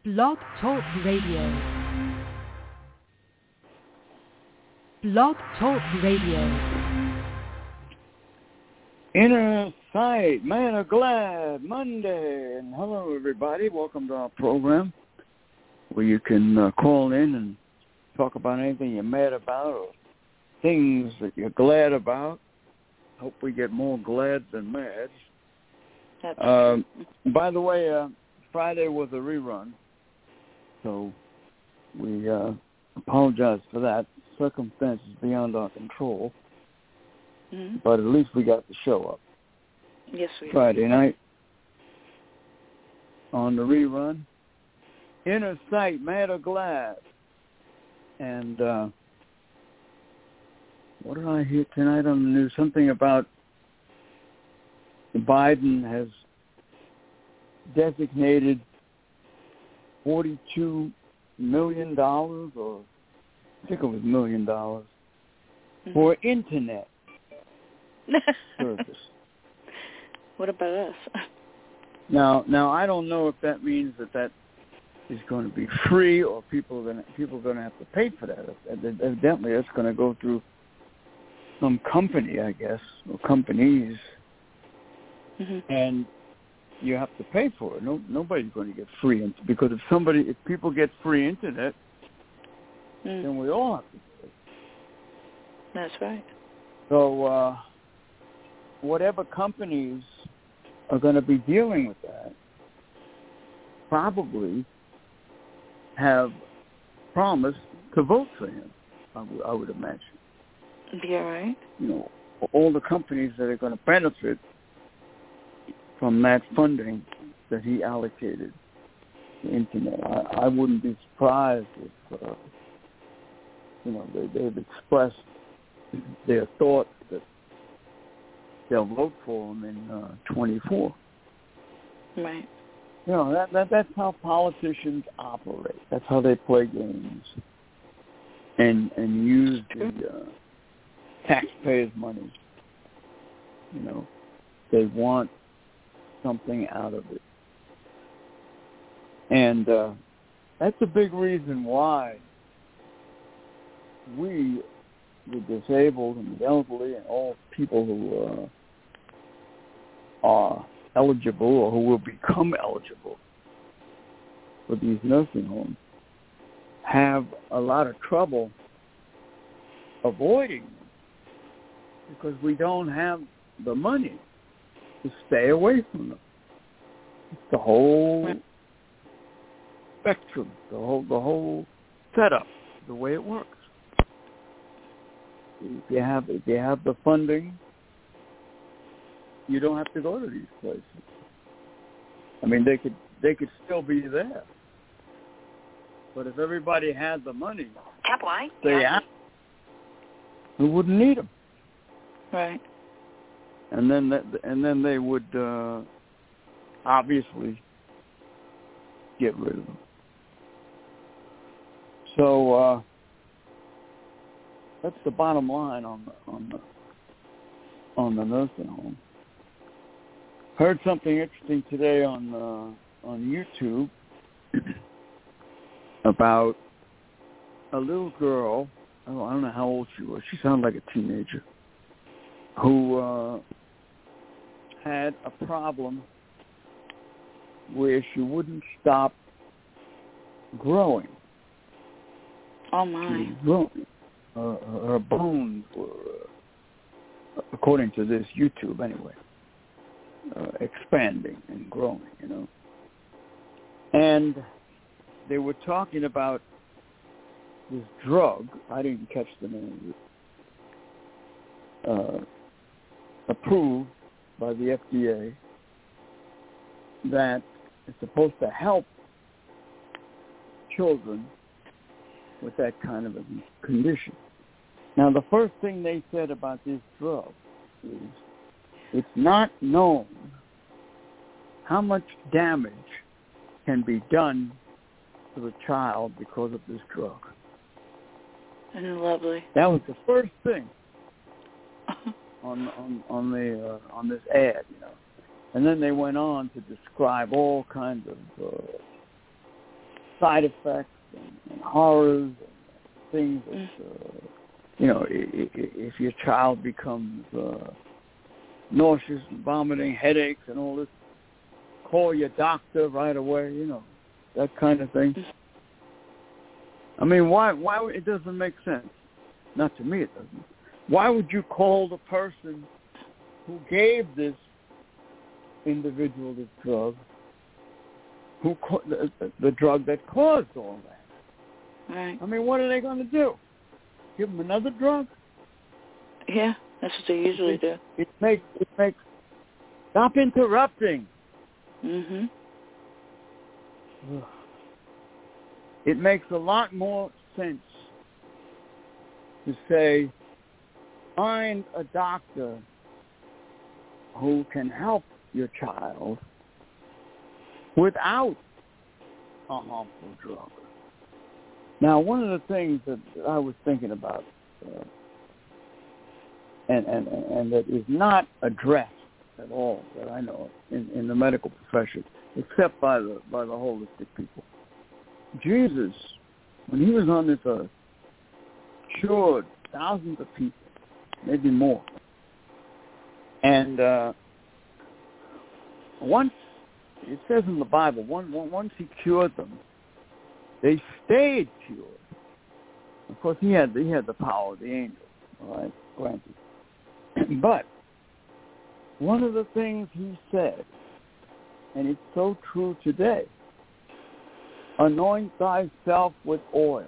Blog Talk Radio. Blog Talk Radio. Inner Sight, Man of Glad, Monday. And hello, everybody. Welcome to our program where you can call in and talk about anything you're mad about or things that you're glad about. Hope we get more glad than mad. By the way, Friday was a rerun, so we apologize for that. Circumstances beyond our control. Mm-hmm. But at least we got the show up. Yes, we Friday did. night on the rerun. Inner Sight, Mad or Glad. And what did I hear tonight on the news? Something about Biden has designated $42 million, or I think it was $1 million, for internet service. What about us? Now I don't know if that means that is going to be free or people are going to have to pay for that. Evidently, it's going to go through some company, I guess, or companies, and you have to pay for it. Nobody's going to get free because if people get free internet, then we all have to pay. That's right. So whatever companies are going to be dealing with that probably have promised to vote for him, I would imagine. Yeah, right. You know, all the companies that are going to benefit from that funding that he allocated to the internet. I wouldn't be surprised if, they've expressed their thoughts that they'll vote for him in 24. Right. You know, that's how politicians operate. That's how they play games and use the taxpayers' money. You know, they want something out of it. And that's a big reason why we, the disabled and the elderly and all people who are eligible or who will become eligible for these nursing homes, have a lot of trouble avoiding them because we don't have the money to stay away from them. It's the whole spectrum, the whole setup, the way it works. If you have the funding, you don't have to go to these places. I mean, they could still be there, but if everybody had the money, we wouldn't need them. Right. And then they would obviously get rid of them. So that's the bottom line on the nursing home. Heard something interesting today on YouTube about a little girl. I don't know how old she was. She sounded like a teenager who had a problem where she wouldn't stop growing. Oh my! She was growing. Her bones were, according to this YouTube anyway, expanding and growing, you know. And they were talking about this drug. I didn't catch the name of it. Approved by the FDA that is supposed to help children with that kind of a condition. Now, the first thing they said about this drug is it's not known how much damage can be done to a child because of this drug. And lovely. That was the first thing on this ad, you know. And then they went on to describe all kinds of side effects and horrors and things that, if your child becomes nauseous, vomiting, headaches, and all this, call your doctor right away, that kind of thing. I mean, why it doesn't make sense. Not to me it doesn't. Why would you call the person who gave this individual this drug, the drug that caused all that? Right. I mean, what are they going to do? Give them another drug? Yeah, that's what they usually do. It makes stop interrupting. Mhm. It makes a lot more sense to say, find a doctor who can help your child without a harmful drug. Now, one of the things that I was thinking about, and that is not addressed at all, that I know in the medical profession, except by the holistic people. Jesus, when he was on this earth, cured thousands of people, maybe more. And once, it says in the Bible, once he cured them, they stayed cured. Of course, he had the power of the angel, all right, granted. But one of the things he said, and it's so true today, anoint thyself with oil.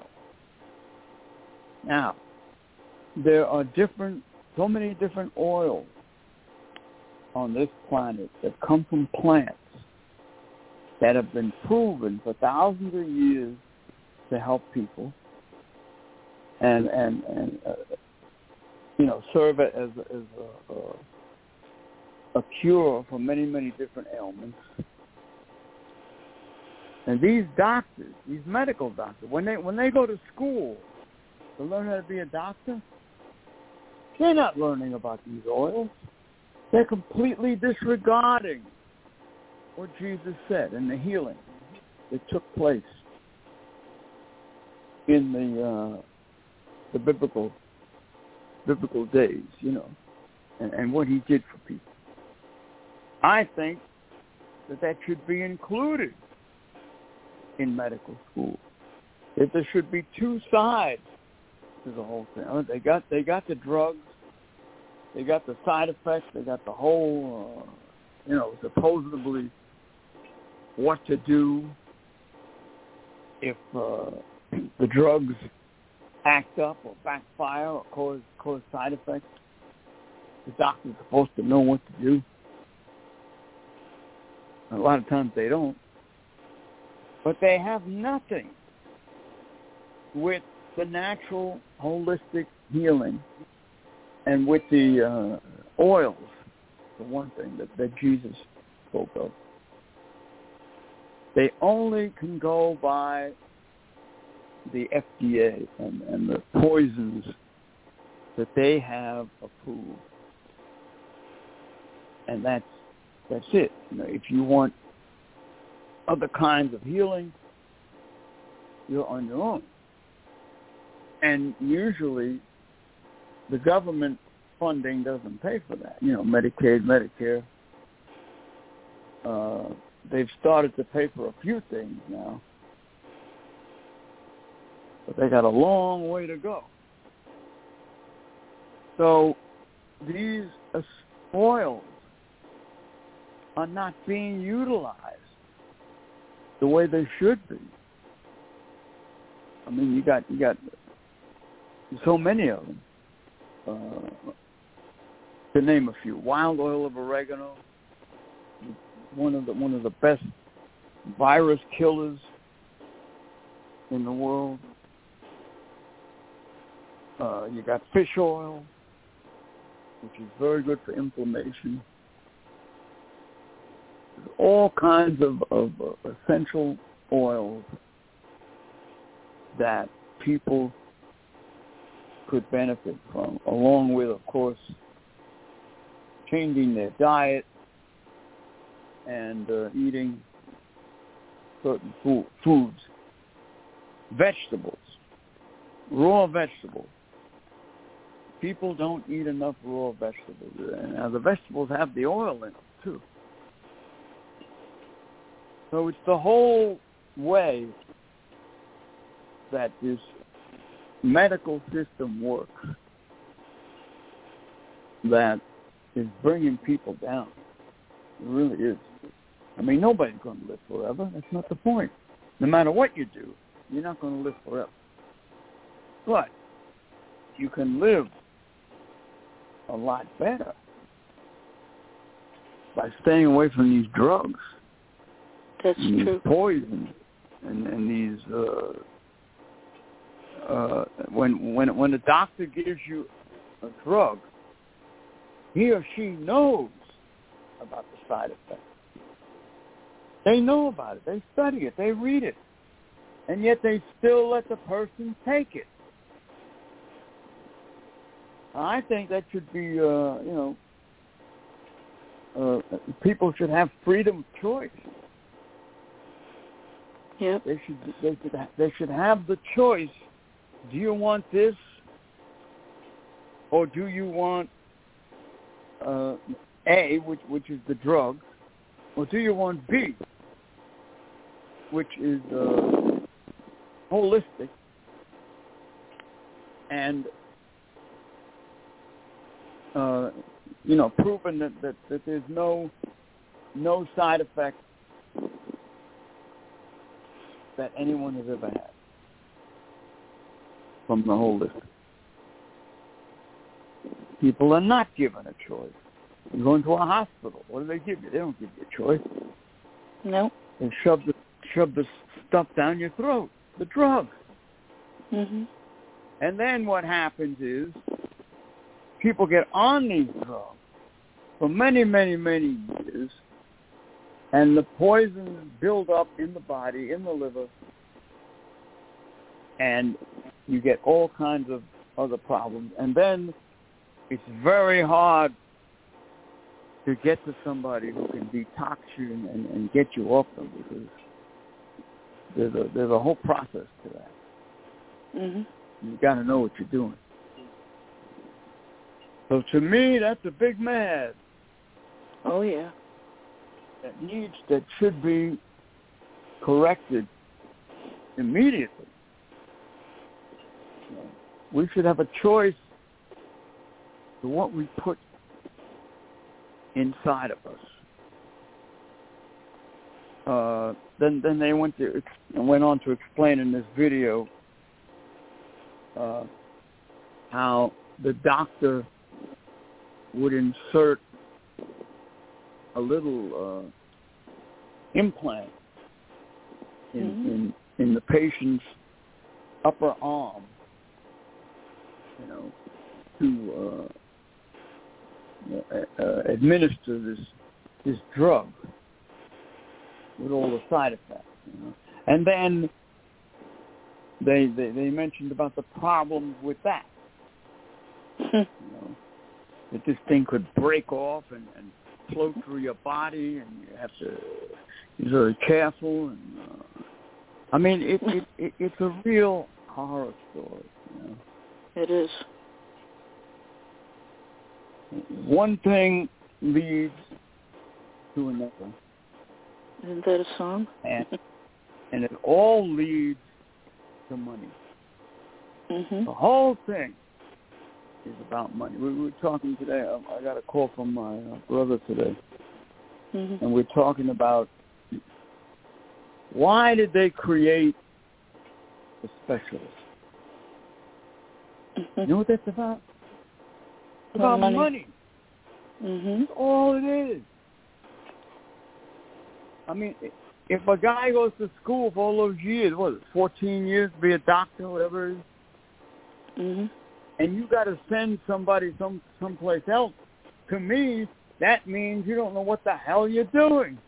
Now, there are so many different oils on this planet that come from plants that have been proven for thousands of years to help people and serve it as a cure for many, many different ailments. And these doctors, these medical doctors, when they go to school to learn how to be a doctor, they're not learning about these oils. They're completely disregarding what Jesus said and the healing that took place in the biblical days, and what he did for people. I think that should be included in medical school. That there should be two sides to the whole thing. They got the drugs, they got the side effects, they got the whole, supposedly what to do if the drugs act up or backfire or cause side effects. The doctor's supposed to know what to do. A lot of times they don't. But they have nothing with the natural, holistic healing and with the oils, the one thing that Jesus spoke of. They only can go by the FDA and the poisons that they have approved. And that's it. If you want other kinds of healing, you're on your own. And usually the government funding doesn't pay for that. Medicaid, Medicare. They've started to pay for a few things now. But they got a long way to go. So these oils are not being utilized the way they should be. I mean, you got so many of them. To name a few, wild oil of oregano, one of the best virus killers in the world. You got fish oil, which is very good for inflammation. There's all kinds of essential oils that people could benefit from, along with, of course, changing their diet and eating certain foods vegetables, raw vegetables. People don't eat enough raw vegetables. Now, the vegetables have the oil in it, too. So it's the whole way that this medical system works that is bringing people down. It really is. I mean, nobody's going to live forever. That's not the point. No matter what you do, you're not going to live forever. But you can live a lot better by staying away from these drugs. That's and true. These poison and these when a doctor gives you a drug, he or she knows about the side effects. They know about it. They study it. They read it. And yet they still let the person take it. I think that should be, people should have freedom of choice. Yep. They should have the choice. Do you want this, or do you want A, which is the drug, or do you want B, which is holistic and proven that there's no side effect that anyone has ever had from the holistic. People are not given a choice. You go into a hospital. What do they give you? They don't give you a choice. No. They shove the stuff down your throat, the drug. Mm-hmm. And then what happens is people get on these drugs for many, many, many years, and the poisons build up in the body, in the liver, and you get all kinds of other problems. And then it's very hard to get to somebody who can detox you and get you off them, because there's a whole process to that. Mm-hmm. You got to know what you're doing. So to me, that's a big mad. Oh, yeah. That should be corrected immediately. We should have a choice to what we put inside of us. Then they went on to explain in this video how the doctor would insert a little implant in the patient's upper arm, to administer this drug with all the side effects. And then they mentioned about the problems with that. That this thing could break off and float through your body, and you have to be very careful. And I mean, it's a real horror story. It is. One thing leads to another. Isn't that a song? And it all leads to money. Mm-hmm. The whole thing is about money. We were talking today. I got a call from my brother today, mm-hmm. and we're talking about why did they create the specialists? Mm-hmm. You know what that's about? It's about money. Mm-hmm. That's all it is. I mean, if a guy goes to school for all those years, 14 years to be a doctor, whatever it is, mm-hmm. and you got to send somebody someplace else, to me, that means you don't know what the hell you're doing.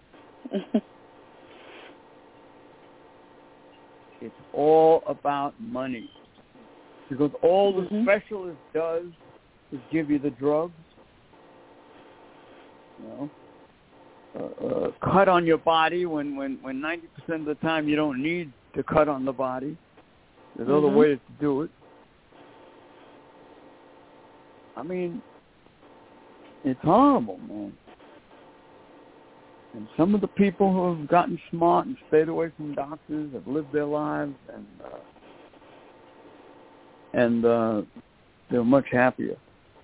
It's all about money. Because all the mm-hmm. specialist does is give you the drugs. cut on your body when 90% of the time you don't need to cut on the body. There's other ways to do it. I mean, it's horrible, man. And some of the people who have gotten smart and stayed away from doctors have lived their lives, and they're much happier.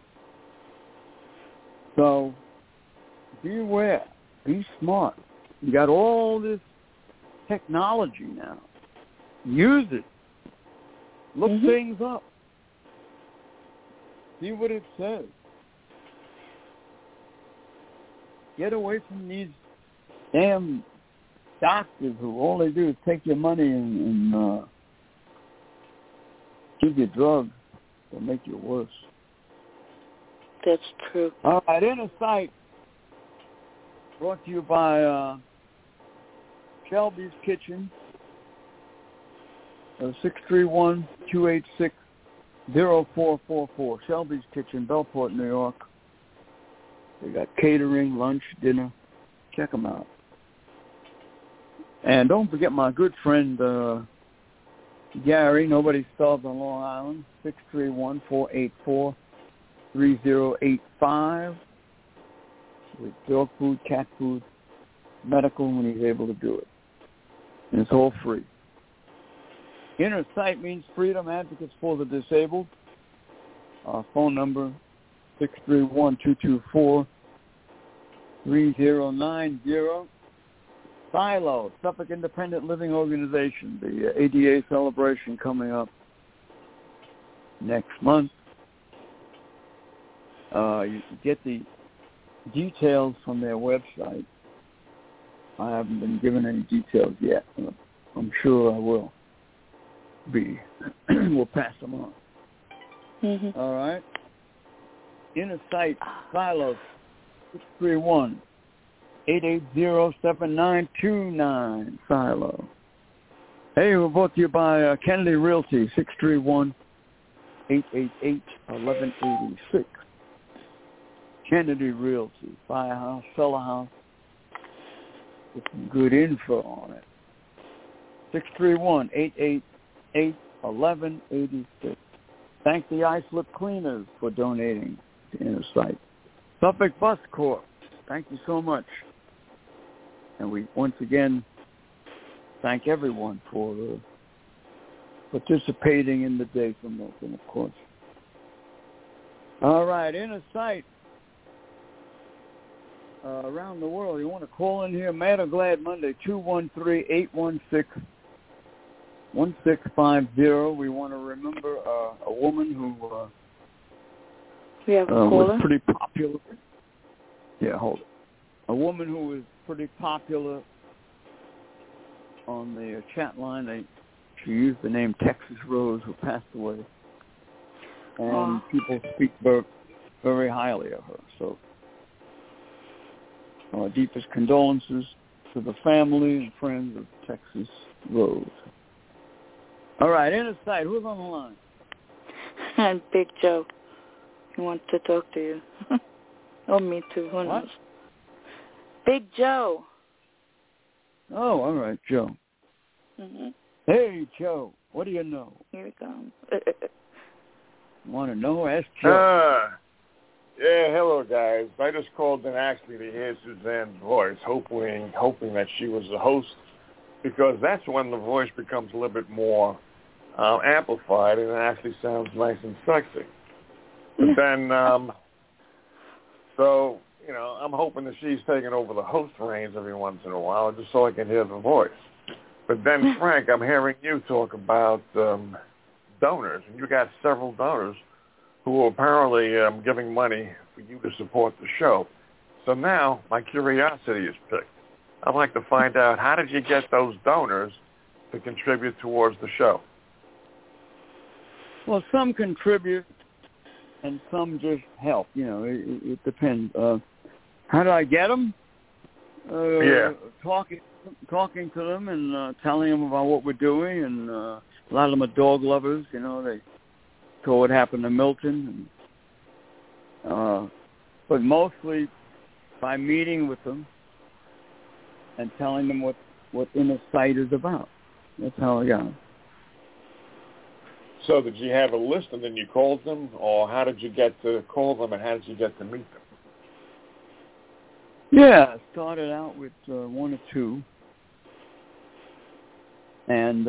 So be aware. Be smart. You got all this technology now. Use it. Look things up. See what it says. Get away from these damn doctors who all they do is take your money and give you drugs that make you worse. That's true. All right, Inner Sight, brought to you by Shelby's Kitchen, 631-286-0444. Shelby's Kitchen, Bellport, New York. They got catering, lunch, dinner. Check them out. And don't forget my good friend Gary, Nobody Starved on Long Island, 631-484-3085. With dog food, cat food, medical when he's able to do it. And it's all free. Inner Sight means freedom, advocates for the disabled. Our phone number, 631-224-3090. Silo, Suffolk Independent Living Organization, the ADA celebration coming up next month. You can get the details from their website. I haven't been given any details yet. I'm sure I will be. We'll pass them on. All right. Inner Sight, Silos, 631-880-7929, Silo. Hey, we're brought to you by Kennedy Realty, 631-888-1186. Kennedy Realty, buy a house, sell a house, get some good info on it. 631-888-1186. Thank the iSlip Cleaners for donating to Inner Sight. Suffolk Bus Corp, thank you so much. And we once again thank everyone for participating in the day for Milton, of course. All right, Inner Sight. Around the world, you want to call in here, Mad or Glad Monday, 213-816-1650. We want to remember a woman who we have a caller? was pretty popular. Yeah, hold it. A woman who was pretty popular on the chat line. She used the name Texas Rose, who passed away. And people speak very highly of her. So our deepest condolences to the family and friends of Texas Rose. All right, Inner Sight, who's on the line? And Big Joe. He wants to talk to you. Oh, me too. Who knows? Big Joe. Oh, all right, Joe. Hey, Joe, what do you know? Here he comes. Want to know? Ask Joe. Yeah, hello, guys. I just called and actually to hear Suzanne's voice, hoping that she was the host, because that's when the voice becomes a little bit more amplified and it actually sounds nice and sexy. But then, so, you know, I'm hoping that she's taking over the host reins every once in a while just so I can hear the voice. But then, Frank, I'm hearing you talk about donors, and you got several donors who are apparently giving money for you to support the show. So now my curiosity is piqued. I'd like to find out, how did you get those donors to contribute towards the show? Well, some contribute and some just help. You know, it depends. How do I get them? Talking to them and telling them about what we're doing. And a lot of them are dog lovers. You know, they saw what happened to Milton. And, but mostly by meeting with them and telling them what Inner Sight is about. That's how I got them. So did you have a list and then you called them, or how did you get to call them and how did you get to meet them? Yeah, I started out with one or two. And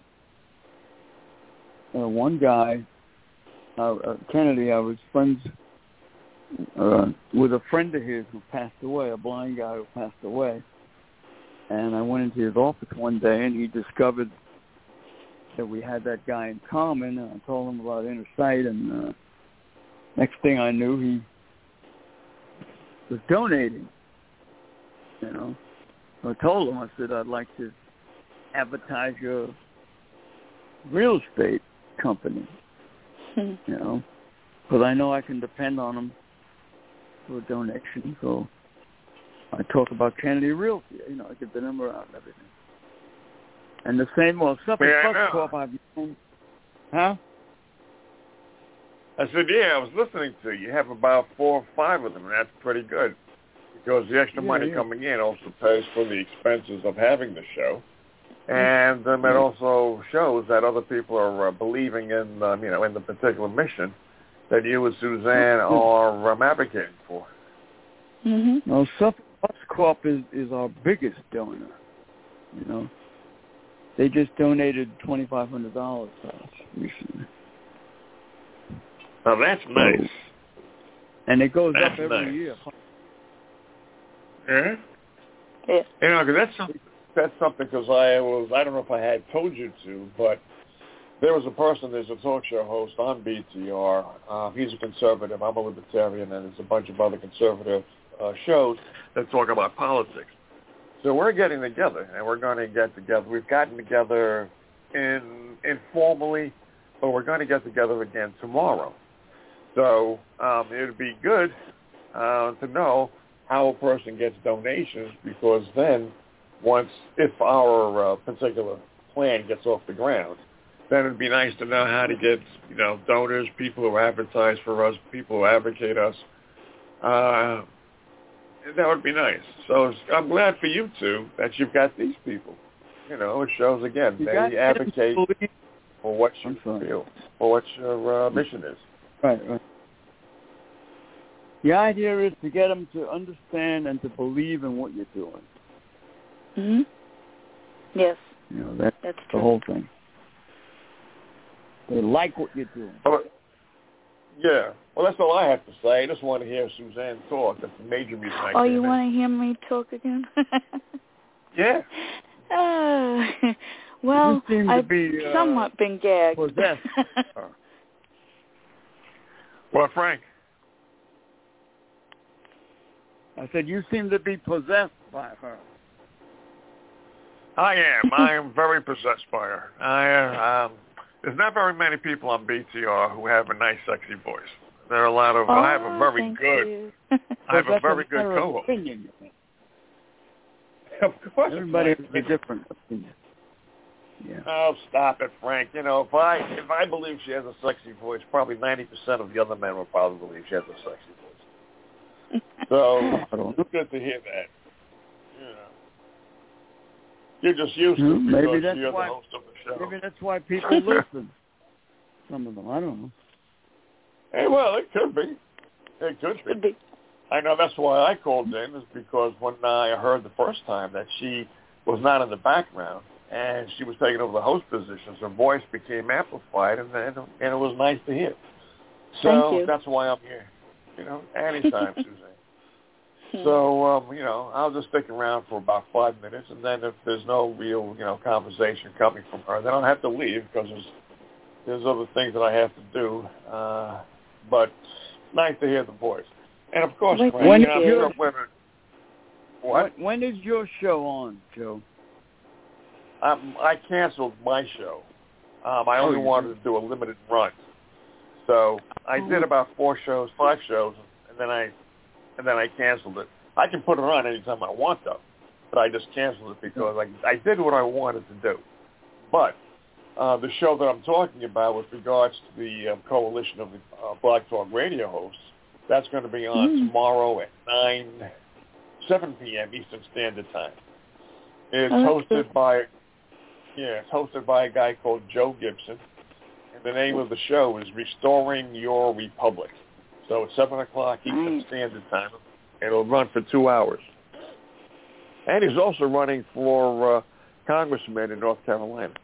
one guy, Kennedy, I was friends with a friend of his who passed away, a blind guy who passed away. And I went into his office one day, and he discovered that we had that guy in common. And I told him about Inner Sight, and next thing I knew, he was donating. You know, so I told him, I said, I'd like to advertise your real estate company, you know, because I know I can depend on them for a donation. So I talk about Kennedy Realty, you know, I get the number out and everything. And the same, well, Suffolk Bus Corp, I've known. Huh? I said, yeah, I was listening to you. You have about 4 or 5 of them, and that's pretty good. Because the extra money coming in also pays for the expenses of having the show. And it also shows that other people are believing in, you know, in the particular mission that you and Suzanne are advocating for. Mm-hmm. Well, Suffolk Bus Corp is our biggest donor, you know. They just donated $2,500 to us recently. Now, that's nice. And it goes up every year. Yeah? Yeah. You know, because that's something because I don't know if I had told you to, but there was a person, there's a talk show host on BTR. He's a conservative. I'm a libertarian, and there's a bunch of other conservative shows that talk about politics. So we're getting together, and we're going to get together. We've gotten together informally, but we're going to get together again tomorrow. So it would be good to know how a person gets donations, because then if our particular plan gets off the ground, then it'd be nice to know how to get, you know, donors, people who advertise for us, people who advocate us. That would be nice. So I'm glad for you two that you've got these people. You know, it shows again they advocate for what you feel, for what your mission is. Right. The idea is to get them to understand and to believe in what you're doing. Mhm. Yes. You know, that's the true. Whole thing. They like what you're doing. Yeah. Well, that's all I have to say. I just want to hear Suzanne talk. That's the major reason I came in. You want to hear me talk again? Yeah. Well, I've somewhat been gagged. Possessed. Well, Frank? I said, you seem to be possessed by her. I am. I am very possessed by her. There's not very many people on BTR who have a nice, sexy voice. There are a lot of. I have a very good. I have a very good co-host. Opinion, of course, everybody has a different opinion. Yeah. Oh, stop it, Frank. You know, if I believe she has a sexy voice, probably 90% of the other men will probably believe she has a sexy voice. So it's good to hear that. Yeah. You're just used to it because you're the host of the show. Maybe that's why people listen. Some of them, I don't know. Hey, well, it could be. It could be. I know that's why I called in, is because when I heard the first time that she was not in the background and she was taking over the host positions, her voice became amplified, and it was nice to hear. So that's why I'm here. You know, anytime, Suzanne. So, you know, I'll just stick around for about 5 minutes, and then if there's no real, you know, conversation coming from her, then I'll have to leave because there's other things that I have to do. But it's nice to hear the voice. And, of course, when is your show on, Joe? I canceled my show. I only wanted to do a limited run. So I did about 5 shows, and then I canceled it. I can put it on anytime I want, though, but I just canceled it because I did what I wanted to do. But the show that I'm talking about with regards to the coalition of the Blog Talk Radio hosts, that's going to be on tomorrow at 7 p.m. Eastern Standard Time. It's hosted by a guy called Joe Gibson. And the name of the show is Restoring Your Republic. So it's 7 o'clock Eastern Standard Time. It'll run for 2 hours. And he's also running for congressman in North Carolina.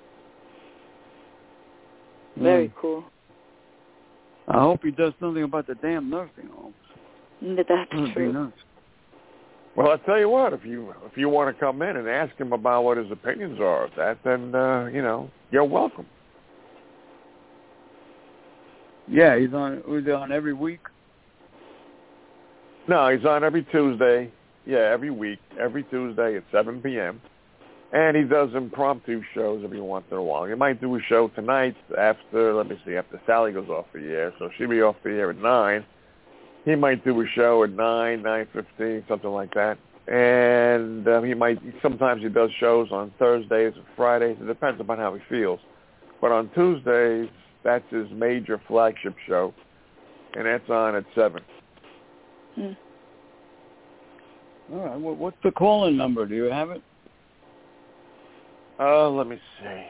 Very cool. I hope he does something about the damn nursing homes. That's true. Nice. Well, I'll tell you what, if you want to come in and ask him about what his opinions are of that, then, you're welcome. Yeah, he's on every week? No, he's on every Tuesday. Yeah, every week, every Tuesday at 7 p.m. And he does impromptu shows every once in a while. He might do a show tonight after Sally goes off the air. So she'll be off the air at 9. He might do a show at 9:15, something like that. And sometimes he does shows on Thursdays and Fridays. It depends upon how he feels. But on Tuesdays, that's his major flagship show, and that's on at 7. All right. Well, what's the call-in number? Do you have it? Let me see.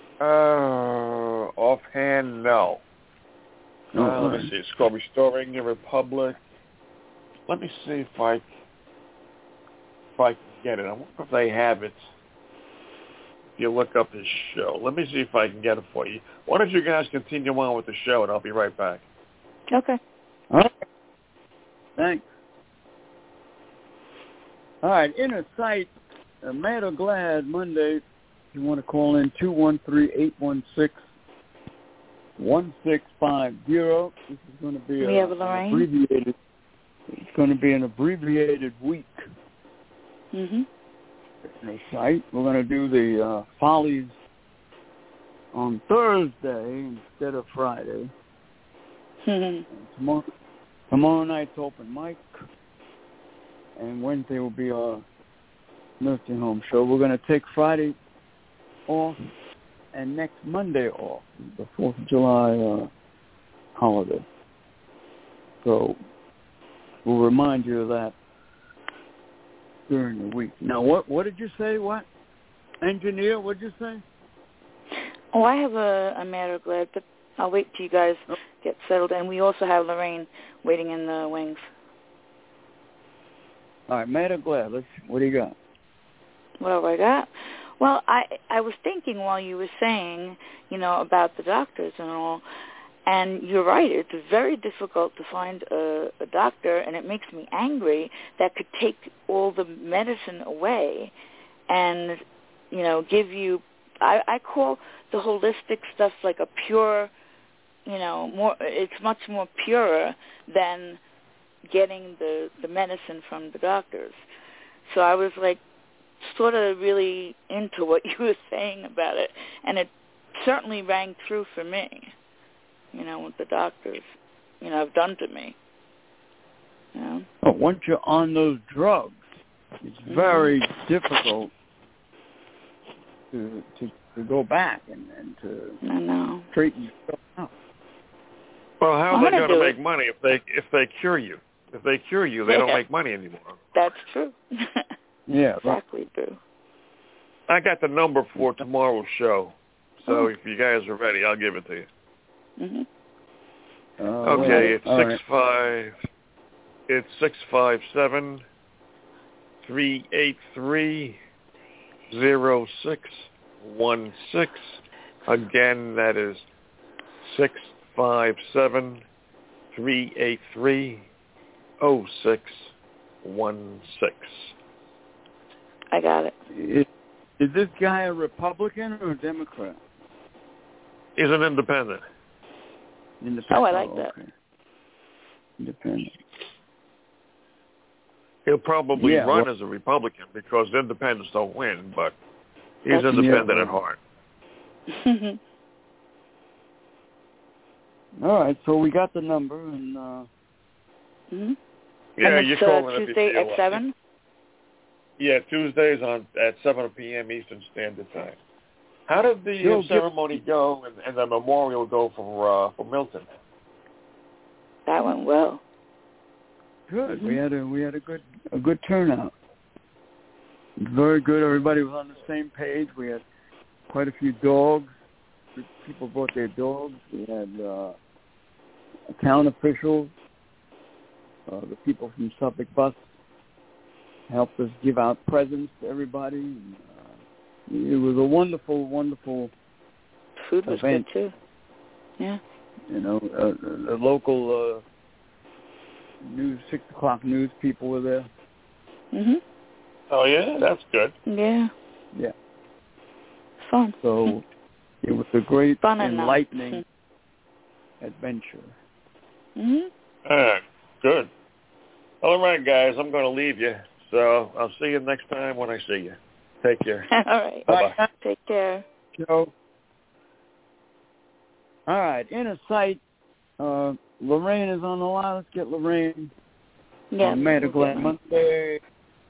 Offhand, no. Let me see. It's called Restoring Your Republic. Let me see if I can get it. I wonder if they have it. If you look up his show. Let me see if I can get it for you. Why don't you guys continue on with the show, and I'll be right back. Okay. All right. Thanks. All right. Inner Sight, Mad or Glad, Monday. If you want to call in, 213-816-1650. This is going to be an abbreviated. It's going to be an abbreviated week. Inner Sight. We're going to do the Follies on Thursday instead of Friday. Tomorrow night's open mic, and Wednesday will be our nursing home show. We're going to take Friday off and next Monday off, the 4th of July holiday. So we'll remind you of that during the week. Now, what did you say? What? Engineer, what did you say? Oh, I have a Mad or Glad, but I'll wait till you guys get settled. And we also have Lorraine waiting in the wings. All right, Mad or Glad? What do you got? What have I got? Well, I was thinking while you were saying, about the doctors and all, and you're right, it's very difficult to find a doctor, and it makes me angry that could take all the medicine away and, give you, I call the holistic stuff like a pure, it's much more purer than getting the medicine from the doctors. So I was like sort of really into what you were saying about it, and it certainly rang true for me, what the doctors, have done to me. But once you're on those drugs, it's very difficult to go back and to straighten yourself out. Well, how are they going to make money if they cure you? If they cure you, they don't make money anymore. That's true. Yeah, exactly true. I got the number for tomorrow's show, so if you guys are ready, I'll give it to you. Okay, it's 657-383-0616. Again, that is 657-383-0616. I got it. Is this guy a Republican or a Democrat? He's an independent. Oh, I like that. Okay. Independent. He'll probably run as a Republican because independents don't win, but he's independent at heart. All right, so we got the number, and yeah, and you call it Tuesday at 7. Yeah, Tuesdays at 7 p.m. Eastern Standard Time. How did the ceremony go and the memorial go for Milton? That went well. Good. We had a good turnout. Very good. Everybody was on the same page. We had quite a few dogs. People brought their dogs. We had town officials. The people from Suffolk Bus helped us give out presents to everybody. And, it was a wonderful, wonderful food was event. good too. Yeah. You know, the local news 6 o'clock news people were there. Mhm. Oh yeah, that's good. Yeah. Yeah. Fun. So it was a great, Fun enlightening adventure. Mhm. Good. Well, all right, guys, I'm going to leave you. So I'll see you next time when I see you. Take care. All right. Bye-bye. Take care. Joe. All right, Inner Sight. Lorraine is on the line. Let's get Lorraine. Yeah. Meta Glad Monday.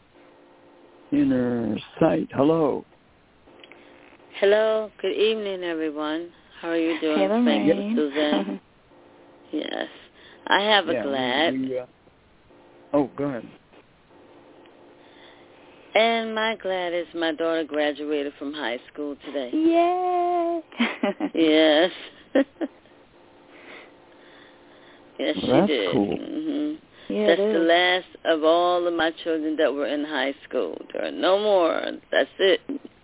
Inner Sight. Hello. Hello. Good evening, everyone. How are you doing? Hey, Thank you, Lorraine. Suzanne. Yes. I have a glad. Go ahead. And my glad is my daughter graduated from high school today. Yay! Yes. Yes, she That's did. cool. Mm-hmm. Yeah, That's the last of all of my children that were in high school. There are no more. That's it.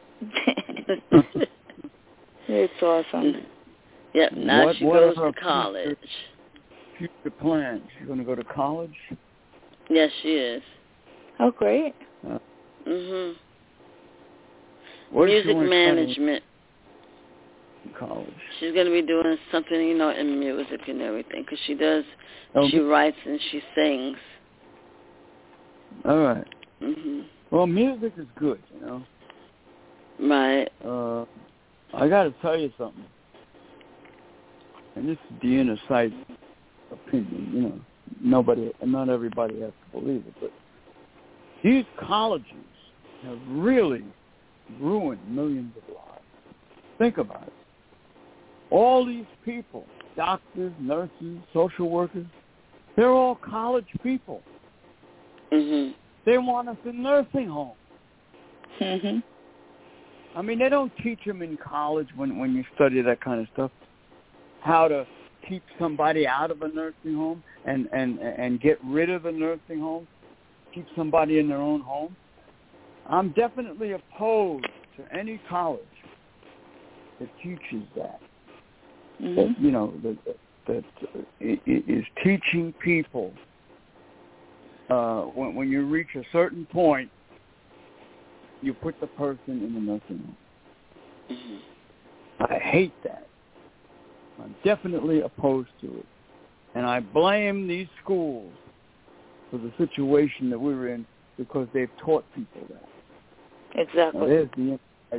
It's awesome. Yep. Now she goes to college. Future plans. She's going to go to college? Yes, she is. Oh, great. Mhm. What Music management. In college. She's going to be doing something, in music and everything, because she does. Okay. She writes and she sings. All right. Mhm. Well, music is good, Right. I got to tell you something, and this is the Inner Sight opinion. Not everybody has to believe it, but these colleges have really ruined millions of lives. Think about it. All these people, doctors, nurses, social workers, they're all college people. Mhm. They want us in nursing homes. Mhm. I mean, they don't teach them in college when you study that kind of stuff how to keep somebody out of a nursing home and get rid of a nursing home, keep somebody in their own home. I'm definitely opposed to any college that teaches that. Mhm. That is teaching people when you reach a certain point, you put the person in a nursing home. Mhm. I hate that. I'm definitely opposed to it. And I blame these schools for the situation that we're in because they've taught people that. Exactly. Now, there's the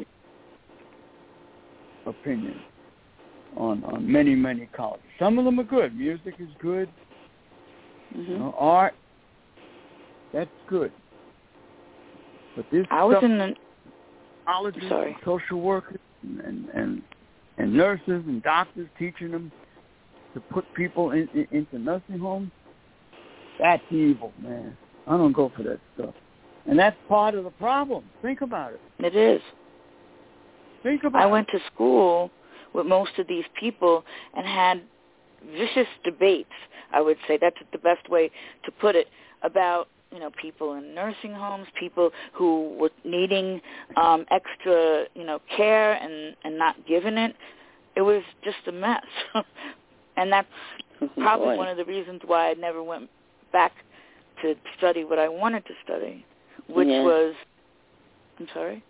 opinion on many, many colleges. Some of them are good. Music is good. Mhm. Art, that's good. But this I was stuff, in the colleges, Sorry. and social workers, and nurses and doctors teaching them to put people into nursing homes, that's evil, man. I don't go for that stuff. And that's part of the problem. Think about it. It is. Think about it. I went to school with most of these people and had vicious debates, I would say. That's the best way to put it, about, people in nursing homes, people who were needing extra, care and not given it. It was just a mess. And that's probably one of the reasons why I never went back to study what I wanted to study, which was, I'm sorry?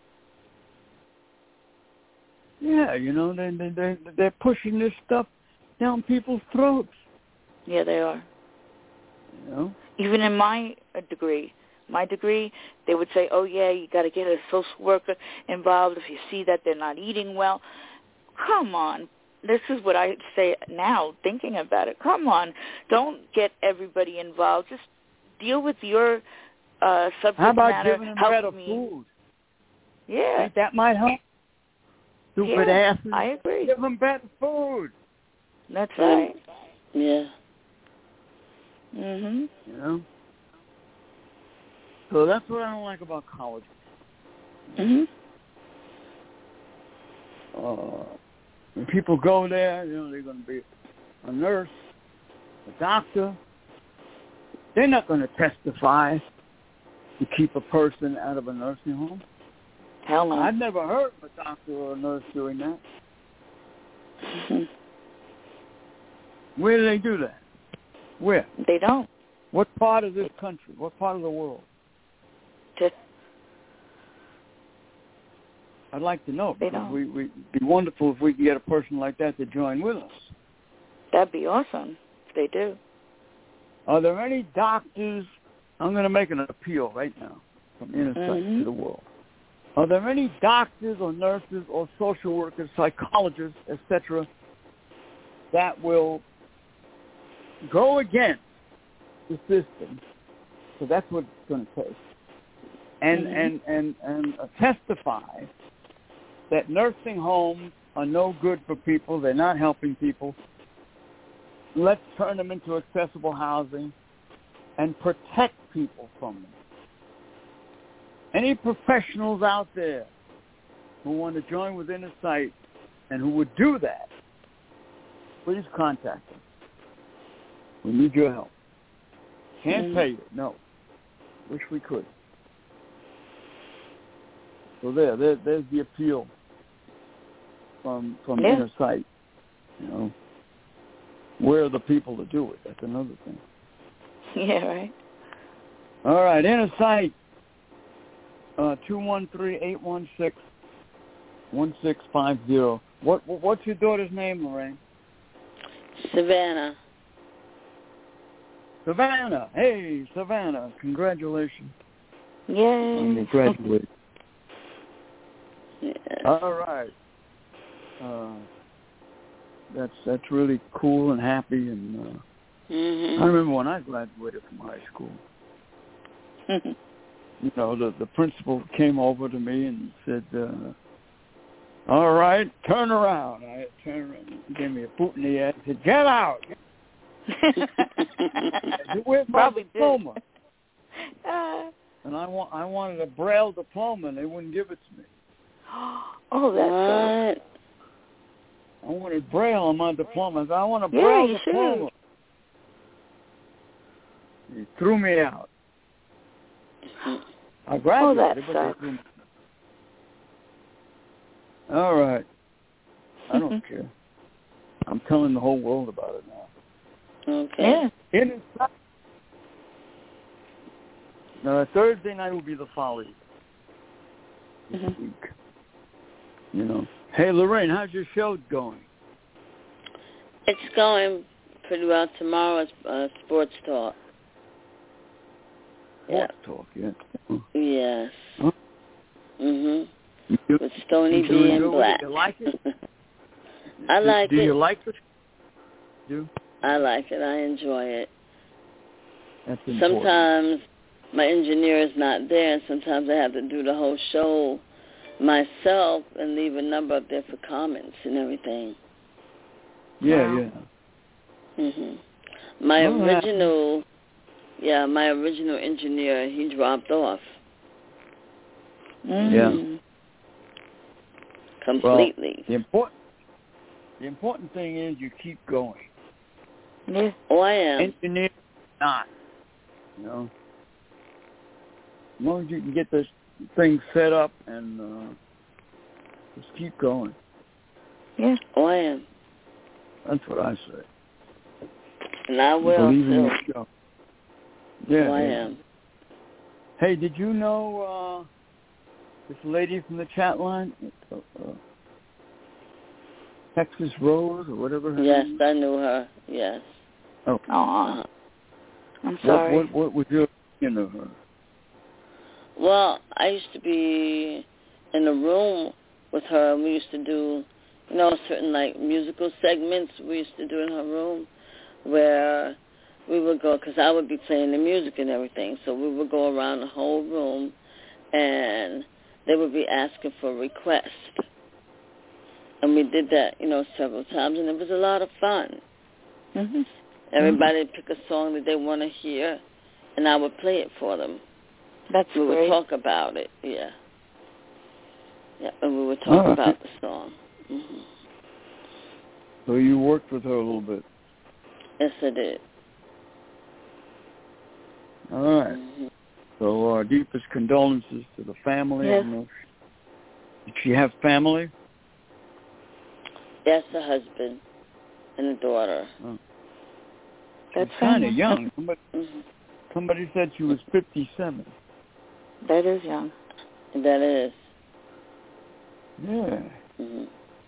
Yeah, they're pushing this stuff down people's throats. Yeah, they are. Even in my degree, they would say, oh, yeah, you got to get a social worker involved if you see that they're not eating well. Come on. This is what I say now, thinking about it. Come on. Don't get everybody involved. Just deal with your subject matter. How about giving them better food? Yeah. Think that might help? Stupid asses. I agree. Give them better food. That's right. Yeah. Mhm. So that's what I don't like about college. Mhm. When people go there, they're going to be a nurse, a doctor. They're not going to testify to keep a person out of a nursing home. Hell no. I've never heard of a doctor or a nurse doing that. Mhm. Where do they do that? Where? They don't. What part of this country? What part of the world? Just I'd like to know. They Because don't. We'd be wonderful if we could get a person like that to join with us. That'd be awesome if they do. Are there any doctors? I'm going to make an appeal right now from Inner Sight to the world. Are there any doctors or nurses or social workers, psychologists, etc., that will go against the system? So that's what it's going to take. And testify that nursing homes are no good for people. They're not helping people. Let's turn them into accessible housing and protect people from them. Any professionals out there who want to join with Inner Sight and who would do that, please contact us. We need your help. Can't pay you, no. Wish we could. So there's the appeal from Inner Sight. Where are the people to do it? That's another thing. Yeah, right. All right, Inner Sight, 213-816-1650. What's your daughter's name, Lorraine? Savannah. Savannah. Hey, Savannah. Congratulations. Yay. On your graduate. Yes. All right. That's really cool and happy. And I remember when I graduated from high school. The principal came over to me and said, all right, turn around. I turned around. He gave me a boot in the head. He said, get out. Where's my diploma? And I wanted a Braille diploma, and they wouldn't give it to me. Oh, that's what? I wanted Braille on my diploma. I said, I want a Braille diploma. He threw me out. I graduated, but they threw me out. All right. I don't care. I'm telling the whole world about it now. Okay. Yeah. Thursday night will be the Follies this week. Hey, Lorraine, how's your show going? It's going pretty well. Tomorrow is sports talk. Sports talk, yeah. Yes. Huh? With Stony B and Black. You like it? I like it. Do you like it? Do? I like it. I enjoy it. That's important. Sometimes my engineer is not there, and sometimes I have to do the whole show myself and leave a number up there for comments and everything. Yeah. My original engineer, he dropped off. Yeah. Completely. Well, the important thing is you keep going. Yeah. Oh, I am. Engineer not. As long as you can get this thing set up and just keep going. Yeah. Oh, I am. That's what I say. And I will, believe in too. your show. Yeah. Oh, I am. Hey, did you know this lady from the chat line? Texas Rose or whatever her Yes, name is? I knew her. Yes. Oh. I'm sorry. What was your opinion of her? Well, I used to be in a room with her, and we used to do, certain, musical segments we used to do in her room where we would go, because I would be playing the music and everything, so we would go around the whole room, and they would be asking for requests. And we did that, several times, and it was a lot of fun. Everybody would pick a song that they want to hear, and I would play it for them. That's we great. would talk about it, yeah. Yeah, and we were talking about the song. Mm-hmm. So you worked with her a little bit. Yes, I did. All right. Mm-hmm. So our deepest condolences to the family. Yes. Did she have family? Yes, a husband and a daughter. Oh. That's kind of family. young. Mm-hmm. Somebody said she was 57. That is young. That is. Yeah. Mm-hmm.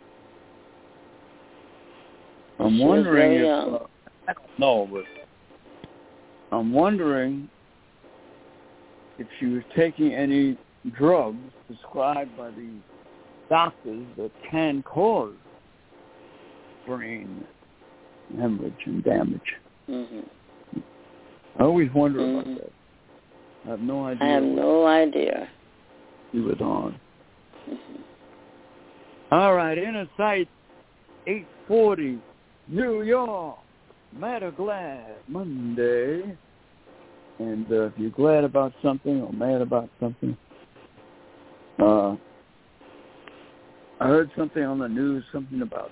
I'm She wondering was very if young. I don't know, but I'm wondering if she was taking any drugs prescribed by the doctors that can cause brain hemorrhage and damage. Mm-hmm. I always wonder about that. I have no idea. I have no idea. She was on. Mm-hmm. All right, Inner Sight, 840, New York. Mad or Glad Monday. And if you're glad about something or mad about something, I heard something on the news, something about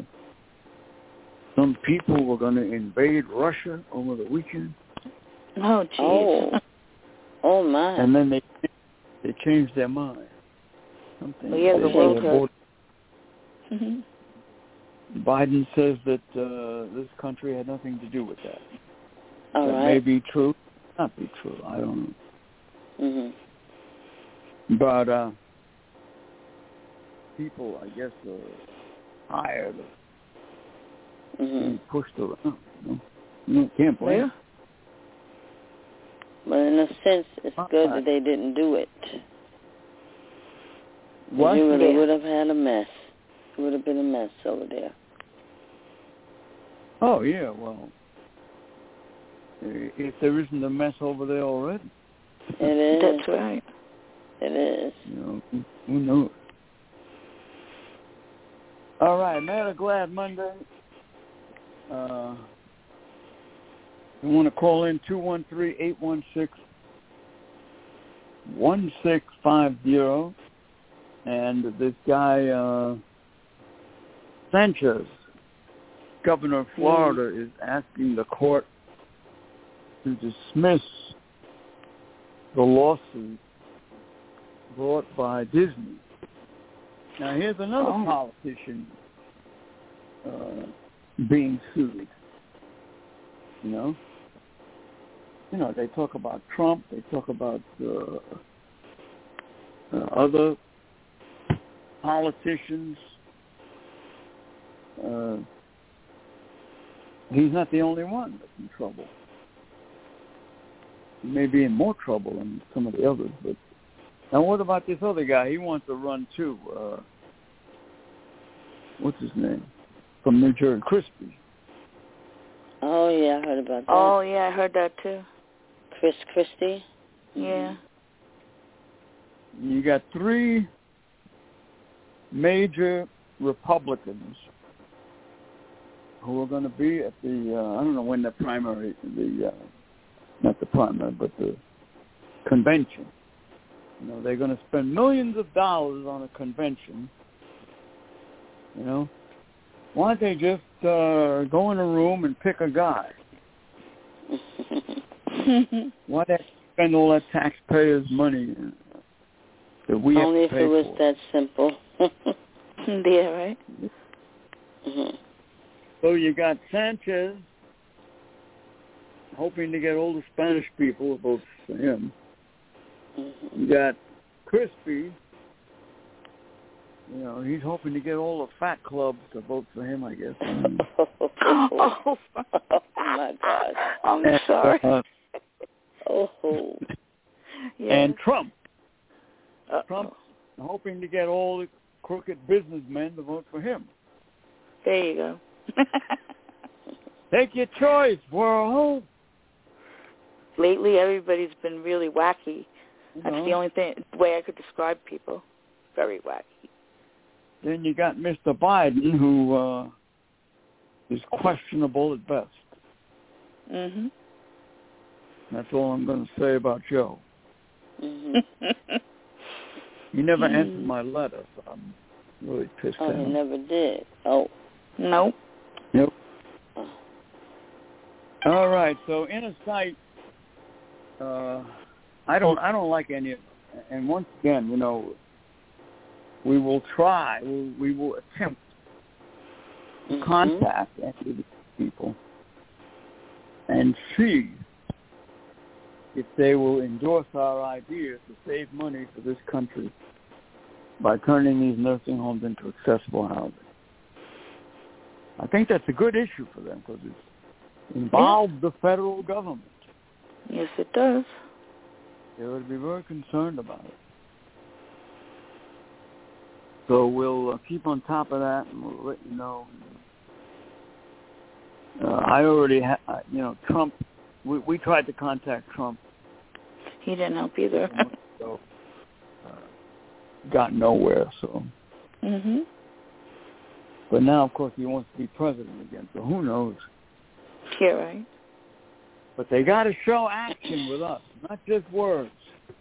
some people were going to invade Russia over the weekend. Oh, jeez. Oh my. And then they changed their mind. Something. Well, yeah, the world Mm-hmm. Biden says that this country had nothing to do with that. All that right. may be true, not be true. I don't know. Mm-hmm. But people, I guess, are tired of being pushed around. You can't blame them. But in a sense, it's good that they didn't do it. What? You really would have had a mess. It would have been a mess over there. Oh, yeah, well, if there isn't a mess over there already. It is. That's right. It is. You know, who knows? All right, Mad or Glad Monday. You want to call in 213-816-1650. And this guy, Sanchez, governor of Florida, is asking the court to dismiss the lawsuit brought by Disney. Now, here's another politician being sued. You know, they talk about Trump. They talk about other politicians. He's not the only one that's in trouble. He may be in more trouble than some of the others. But now, what about this other guy? He wants to run too. What's his name? From New Jersey, Christie. Oh yeah, I heard about that. Oh yeah, I heard that too. Chris Christie. Yeah. You got three major Republicans who are going to be at the, I don't know when the primary, not the primary, but the convention. You know, they're going to spend millions of dollars on a convention. You know, why don't they just go in a room and pick a guy? Why they spend all that taxpayers' money that we Only have to pay if it was for? that simple. Yeah, right. Mm-hmm. So you got Sanchez hoping to get all the Spanish people to vote for him. Mm-hmm. You got Crispy. You know, he's hoping to get all the fat clubs to vote for him, I guess. Oh my God. I'm sorry. Yeah. And Trump. Uh-oh. Trump hoping to get all the crooked businessmen to vote for him. There you go. Take your choice, world. Lately, everybody's been really wacky. That's the only way I could describe people. Very wacky. Then you got Mr. Biden, who is questionable at best. Mm-hmm. That's all I'm going to say about Joe. Mm-hmm. You never answered my letter, so I'm really pissed at him. Oh, he never did. Oh. Nope. Nope. All right, so Inner Sight, I don't like any of them. And once again, we will try, we will attempt to contact any of these people and see if they will endorse our ideas to save money for this country by turning these nursing homes into accessible housing. I think that's a good issue for them because it involves the federal government. Yes, it does. They would be very concerned about it. So we'll keep on top of that, and we'll let you know. I already have, Trump. We tried to contact Trump. He didn't help either. So, got nowhere. So. Mhm. But now, of course, he wants to be president again. So who knows? Yeah, right. But they got to show action with us, not just words.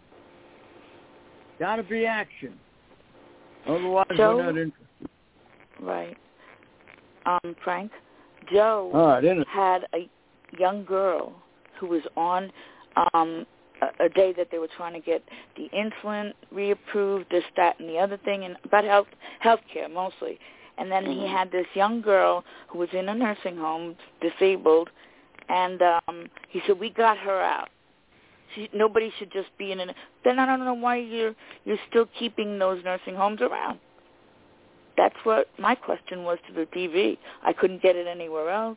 Got to be action. Otherwise, Joe, we're not interested. Right. Frank, Joe had a young girl who was on a day that they were trying to get the insulin reapproved, this, that, and the other thing, and about health care mostly. And then he had this young girl who was in a nursing home, disabled, and he said, we got her out. Nobody should just be in an... Then I don't know why you're still keeping those nursing homes around. That's what my question was to the TV. I couldn't get it anywhere else.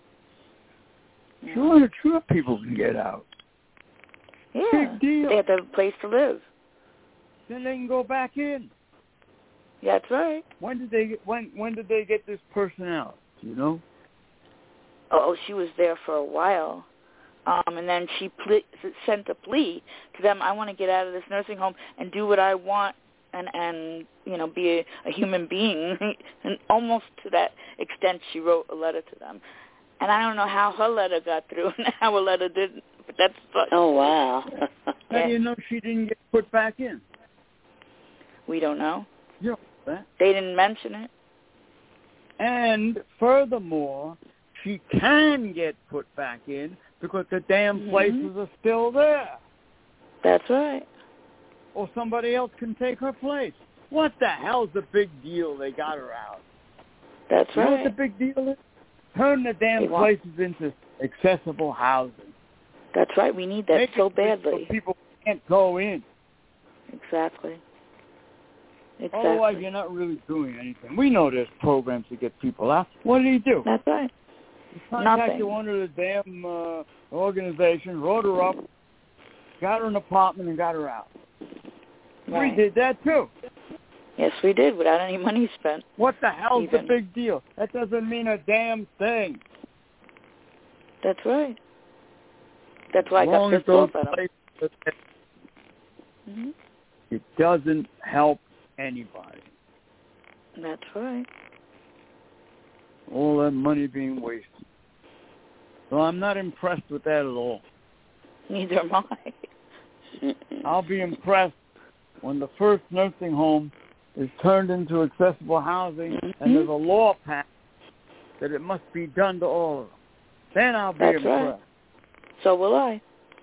Sure, people can get out. Yeah. Big deal. They have to have a place to live. Then they can go back in. That's right. When did they get this person out? Do you know? Oh, she was there for a while. And then she sent a plea to them, I want to get out of this nursing home and do what I want and be a human being. And almost to that extent, she wrote a letter to them. And I don't know how her letter got through and how her letter didn't, but that's... Oh, wow. How do you know she didn't get put back in? We don't know. Yeah. They didn't mention it. And furthermore, she can get put back in because the damn places are still there. That's right. Or somebody else can take her place. What the hell's the big deal they got her out? That's right. You know what the big deal is? Turn the damn places into accessible housing. That's right. We need that Make so it badly. So people can't go in. Exactly. Otherwise, you're not really doing anything. We know there's programs to get people out. What did he do? That's right. He contacted one of the damn organizations, wrote her up, got her an apartment, and got her out. Right. We did that, too. Yes, we did, without any money spent. What the hell's the big deal? That doesn't mean a damn thing. That's right. That's why I got pissed off at him. It doesn't help anybody. That's right. All that money being wasted. So I'm not impressed with that at all. Neither am I. I'll be impressed when the first nursing home is turned into accessible housing and there's a law passed that it must be done to all of them. Then I'll be impressed. Right. So will I.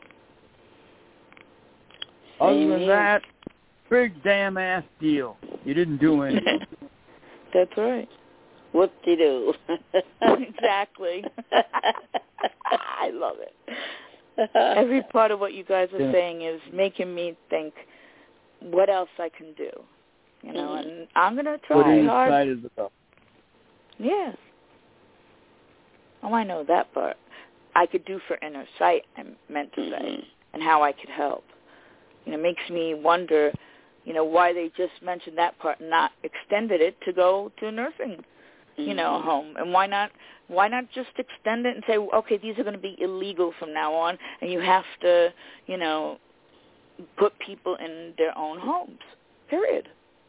Other than that, big damn ass deal. You didn't do anything. That's right. Whoop-de-doo. Exactly. I love it. Every part of what you guys are saying is making me think what else I can do. And I'm going to try what are you hard. excited about? Yes. Oh, I know that part. I could do for Inner Sight, I meant to say, and how I could help. It makes me wonder, why they just mentioned that part and not extended it to go to a nursing, home. And why not just extend it and say, okay, these are going to be illegal from now on, and you have to, put people in their own homes, period.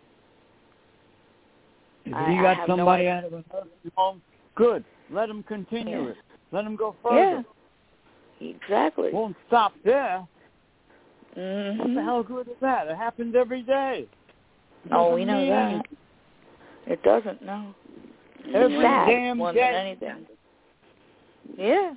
If you got somebody out of a nursing home, good. Let them continue it. Let them go further. Yeah, exactly. Won't stop there. What the hell good is that? It happens every day. No, we know that. It doesn't, no. Every It's sad damn more day. than anything. Yeah.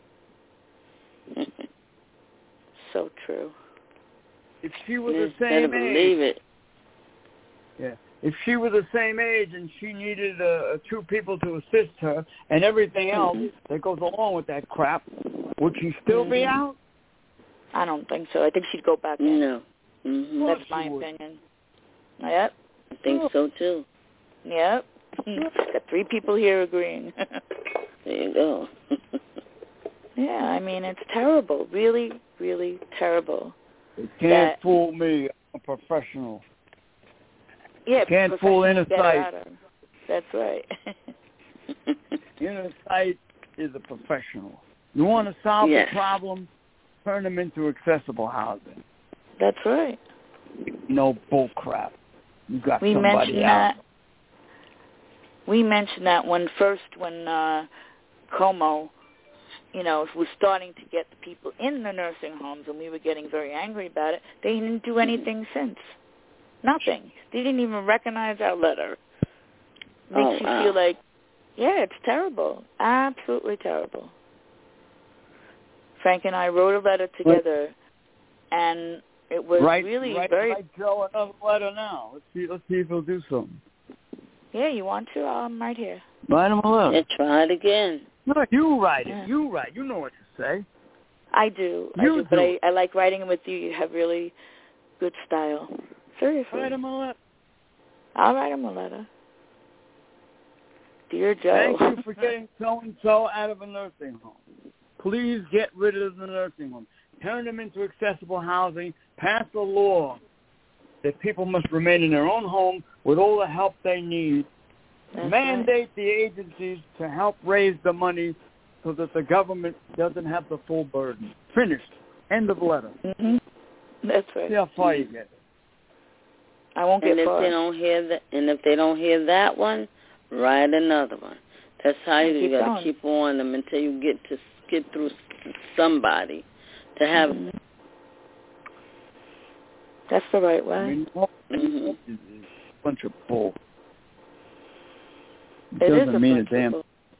So true. If she was You the better same believe age, it. yeah. If she was the same age and she needed two people to assist her and everything else that goes along with that crap, would she still be out? I don't think so. I think she'd go back in. No. Mm-hmm. That's my opinion. Yep. I think so too. Yep. Got 3 people here agreeing. There you go. Yeah, I mean, it's terrible. Really, really terrible. You can't fool me. I'm a professional. Yeah, can't fool Inner Sight. That's right. Inner Sight is a professional. You want to solve the problem, turn them into accessible housing. That's right. No bull crap. You got we somebody mentioned out. That. We mentioned that when Como, was starting to get the people in the nursing homes, and we were getting very angry about it. They didn't do anything since. Nothing. They didn't even recognize our letter. Makes you feel like, it's terrible. Absolutely terrible. Frank and I wrote a letter together, and it was really very... Write Joe another letter now. Let's see if he'll do something. Yeah, you want to? I'm right here. Write him a letter. Yeah, try it again. No, you write it. You write. You know what to say. I do. But I like writing it with you. You have really good style. Seriously. Write him a letter. I'll write him a letter. Dear Joe. Thank you for getting so-and-so out of a nursing home. Please get rid of the nursing home. Turn them into accessible housing. Pass a law that people must remain in their own home with all the help they need. That's Mandate the agencies to help raise the money so that the government doesn't have the full burden. Finished. End of letter. Mm-hmm. That's right. See how far you get. I won't get far. And if they don't hear that one, write another one. That's how you got to keep on them until you get through somebody to have. Mm-hmm. That's the right way. It's a bunch of bull. It doesn't mean a damn.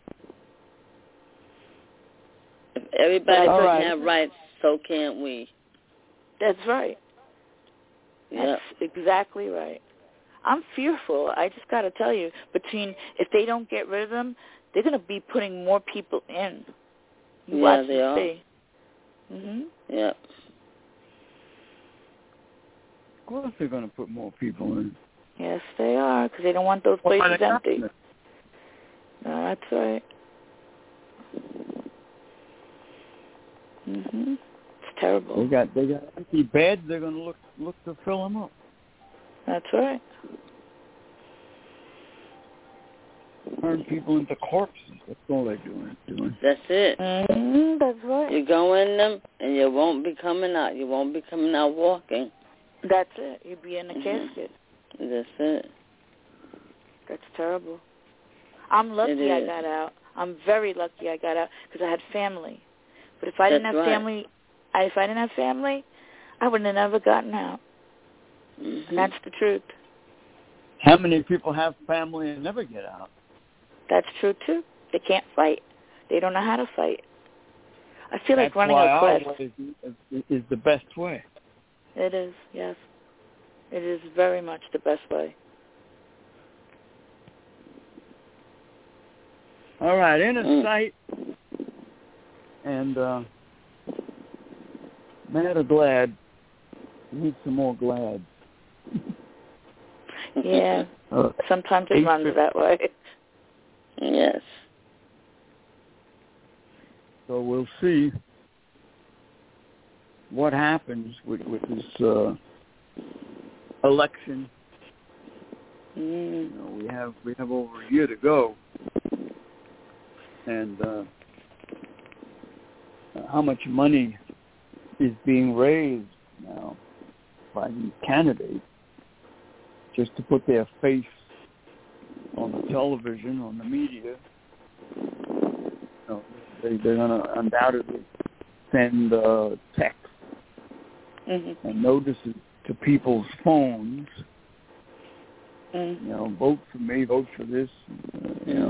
If everybody can have rights, so can't we. That's right. Yep. That's exactly right. I'm fearful. I just got to tell you, if they don't get rid of them, they're going to be putting more people in. You watch they are. See. Mhm. Yep. Of course they're going to put more people in. Yes, they are, because they don't want those places empty. No, that's right. Mhm. It's terrible. They got empty beds. They're going to look to fill them up. That's right. Turn people into corpses. That's all they're doing. That's it. Mm-hmm, that's right. You go in them, and you won't be coming out. You won't be coming out walking. That's it. You'd be in a casket. That's it. That's terrible. I'm lucky I got out. I'm very lucky I got out because I had family. But if I didn't have family, I would have never gotten out. Mm-hmm. And that's the truth. How many people have family and never get out? That's true too. They can't fight. They don't know how to fight. I feel like running a quest. That's why is the best way. It is, yes. It is very much the best way. All right, Inner Sight and Mad or Glad. Need some more Glads. Yeah. Sometimes it runs that way. Yes. So we'll see what happens with this election. Mm. We have over a year to go, and how much money is being raised now by these candidates just to put their face on the television, on the media. They're going to undoubtedly send texts and notices to people's phones You know, vote for me, vote for this. You know.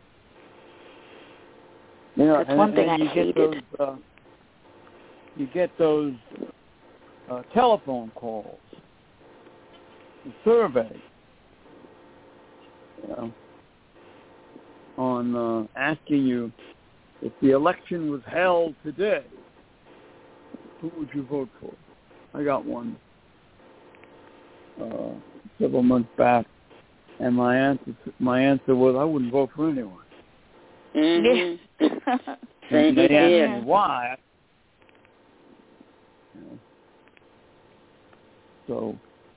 You know, that's one thing I hated. You get those telephone calls, the survey, you know, on asking you if the election was held today, who would you vote for? I got one several months back, and my answer was I wouldn't vote for anyone. Same and they here. asked me why. You know. So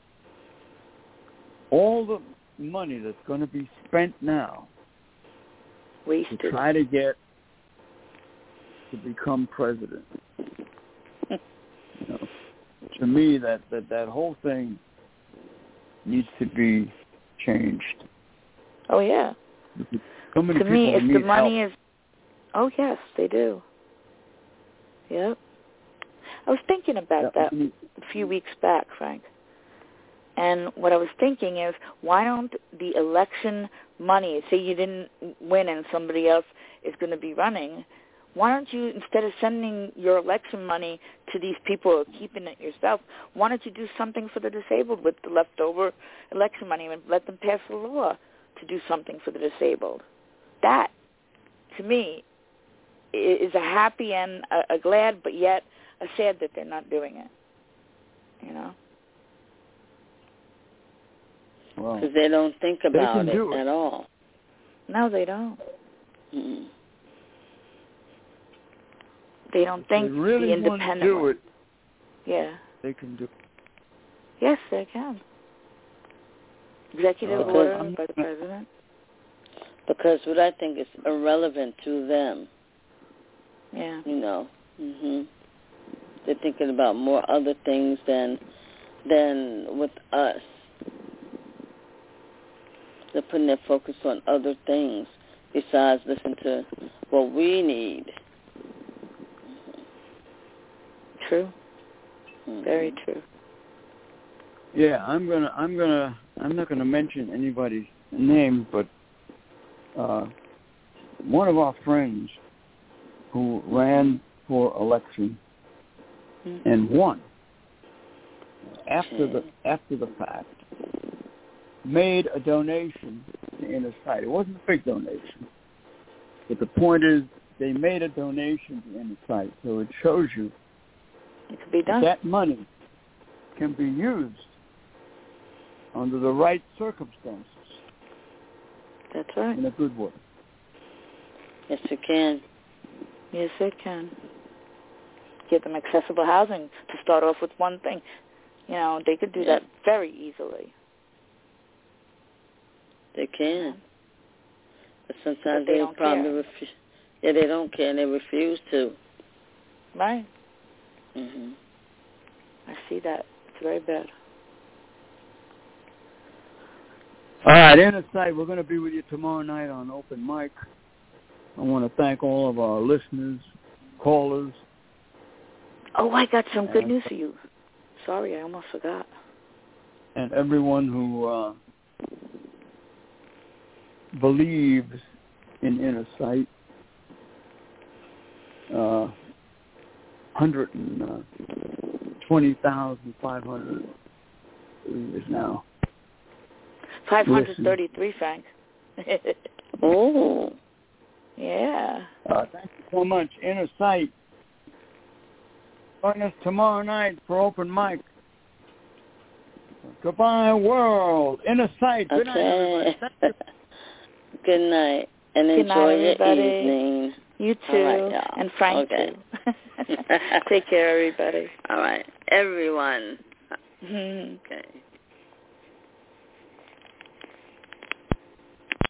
all the money that's going to be spent now wasted to try to get to become president. You know, to me, that whole thing needs to be changed. Oh yeah. So many to people me, if need the money help. is, oh yes, they do. Yep. I was thinking about that a few weeks back, Frank. And what I was thinking is, why don't the election money, say you didn't win and somebody else is going to be running, why don't you, instead of sending your election money to these people or keeping it yourself, why don't you do something for the disabled with the leftover election money and let them pass a law to do something for the disabled? That, to me, is a happy and a glad, but yet a sad that they're not doing it, you know? Because they don't think about it at all. No, they don't. Mm-hmm. They don't think they really the independent want to do it. Yeah. They can do it. Yes, they can. Executive order by the president. Because what I think is irrelevant to them. Yeah. You know. They're thinking about more other things than with us. They're putting their focus on other things besides listening to what we need. True. Very true. Yeah, I'm not gonna mention anybody's name, but one of our friends who ran for election and won after the fact made a donation to Inner Sight. It wasn't a big donation, but the point is they made a donation to Inner Sight, so it shows you it can be done. That money can be used under the right circumstances. That's right. In a good way. Yes, it can. Yes, it can. Give them accessible housing to start off with one thing. You know, they could do that very easily. They can. But sometimes they don't probably care. refuse. Yeah, they don't care and they refuse to. Right. I see that. It's very bad. All right, Inner Sight, we're going to be with you tomorrow night on Open Mic. I want to thank all of our listeners, callers. Oh, I got some good news for you. Sorry, I almost forgot. And everyone who believes in Inner Sight. 120,500 is now. 533, Frank. Oh. Yeah. Thank you so much. Inner Sight. Join us tomorrow night for Open Mic. Goodbye, world. Inner Sight. Good night, everybody. Good night. And Good enjoy night, your everybody. evening. You too. Right, and Frank too. Take care, everybody. All right. Everyone. Mm-hmm. Okay.